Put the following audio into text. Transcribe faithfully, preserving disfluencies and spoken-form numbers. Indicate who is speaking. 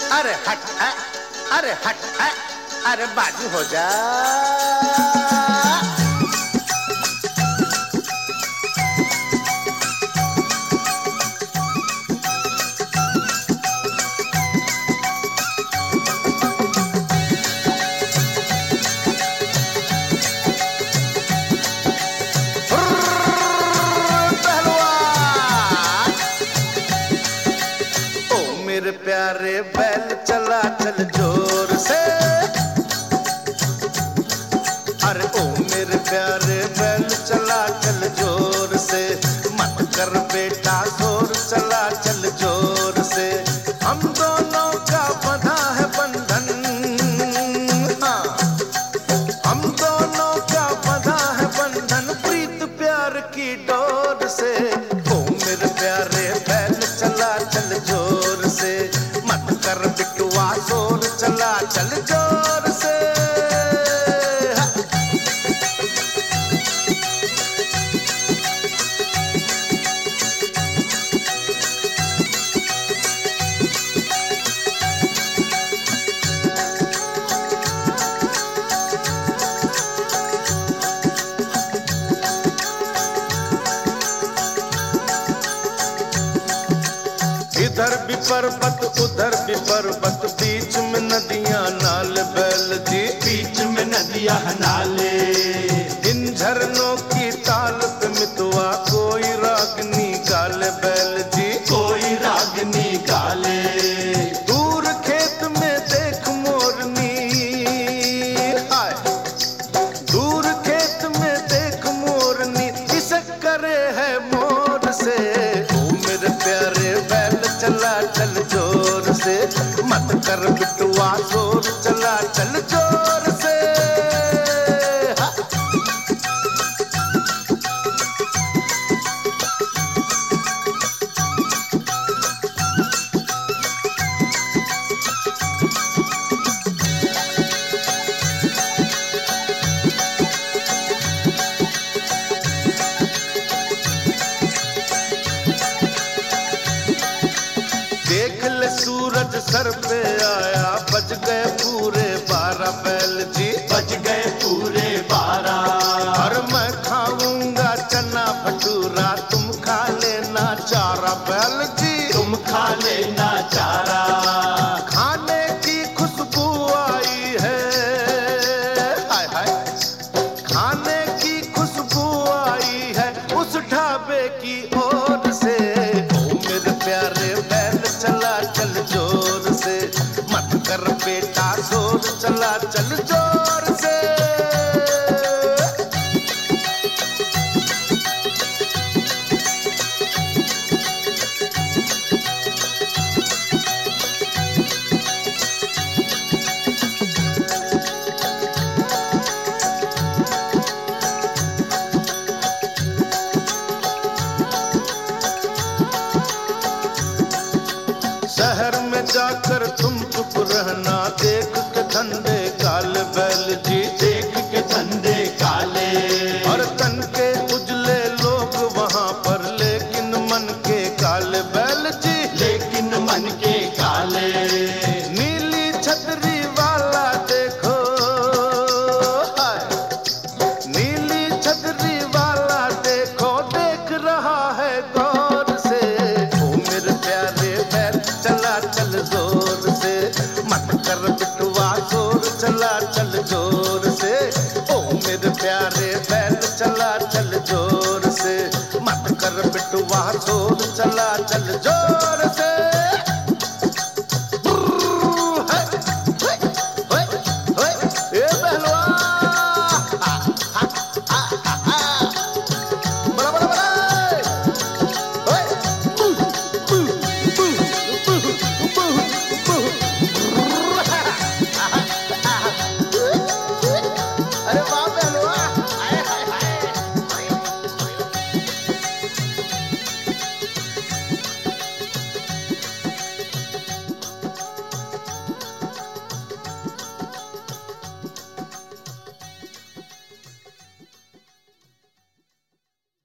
Speaker 1: अरे हट है, अरे हट है, अरे बाजू हो जा। मेरे प्यारे बैल चला चल जोर से, अरे ओ मेरे प्यारे बैल चला चल जोर से, मत कर बेटा जोर चला चल जोर से। हम दोनों का बंधा है बंधन, हाँ हम दोनों का बंधा है बंधन, प्रीत प्यार की डोर से। ओ मेरे प्यारे बैल चला चल जोर से, मत कर बिटुआ जोर चला चल जोर से। इधर भी पर्वत उधर भी पर्वत, बीच में नदियां नाल बैल जी,
Speaker 2: बीच में नदियां नाले।
Speaker 1: इन झरनों की ताल पे मितवा कोई रागनी गाले बैल जी,
Speaker 2: कोई रागनी गाले।
Speaker 1: दूर खेत में देख मोरनी, हाय दूर खेत में देख मोरनी, इसे करे है मोर से। ओ मेरे प्यारे बैल चला चल जोर से, मत कर बिटुआ जोर चला चल जोर से। देख ले सूरज सर पे आया, बज गए पूरे बारह बैल जी,
Speaker 2: बज गए पूरे बारह।
Speaker 1: और मैं खाऊंगा चना भटूरा, तुम खा लेना चारा बैल जी,
Speaker 2: तुम खा लेना चारा।
Speaker 1: खाने की खुशबू आई है, हाय हाय खाने की खुशबू आई है उस ढाबे की ओर से। ओ मेरे प्यारे बैल चला चल जोर से, मत कर बेटा जोर चला चल जोर से। शहर में जाकर तुम चुप रहना, देख के धंधे काले बैल जी,
Speaker 2: देख के धंधे काले।
Speaker 1: और तन के उजले लोग वहां पर, लेकिन मन के काले बैल जी,
Speaker 2: लेकिन मन के काले।
Speaker 1: नीली छतरी वाला देखो, हाय नीली छतरी वाला देखो, देख रहा है गौर से। ओ मेरे प्यारे बैल चला चल जोर से, मत कर बिटुआ जोर चला चल जोर से। ओ मेरे प्यारे बैल चला चल जोर से, मत कर बिटुआ जोर चला चल जोर